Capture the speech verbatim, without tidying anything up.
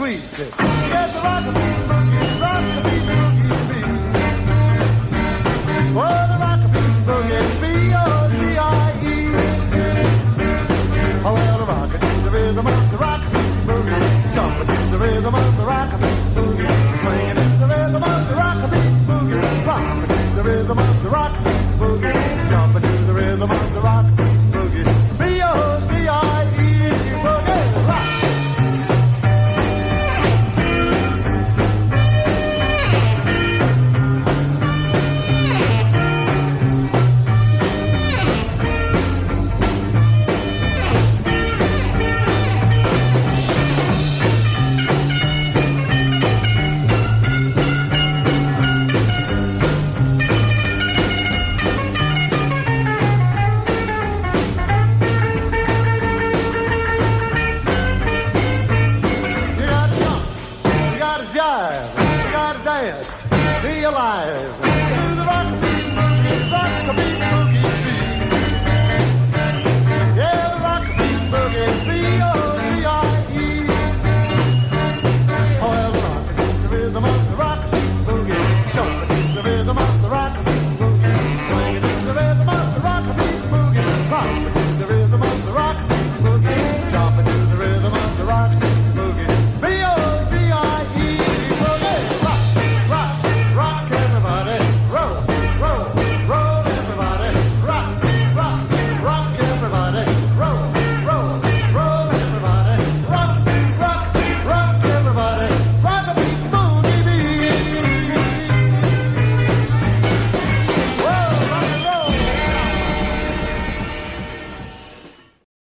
sweet. Yes, the rock-a-bee boogie, rock-a-bee boogie beat. Oh, the rock-a-bee boogie, B O G I E. Oh, well, the rock-a-bee, the rhythm of the rock-a-bee boogie. Jumping in the rhythm of the rock-a-bee boogie. Swinging in the rhythm of the rock-a-bee boogie. Rockin' in the rhythm of the rock-a-bee.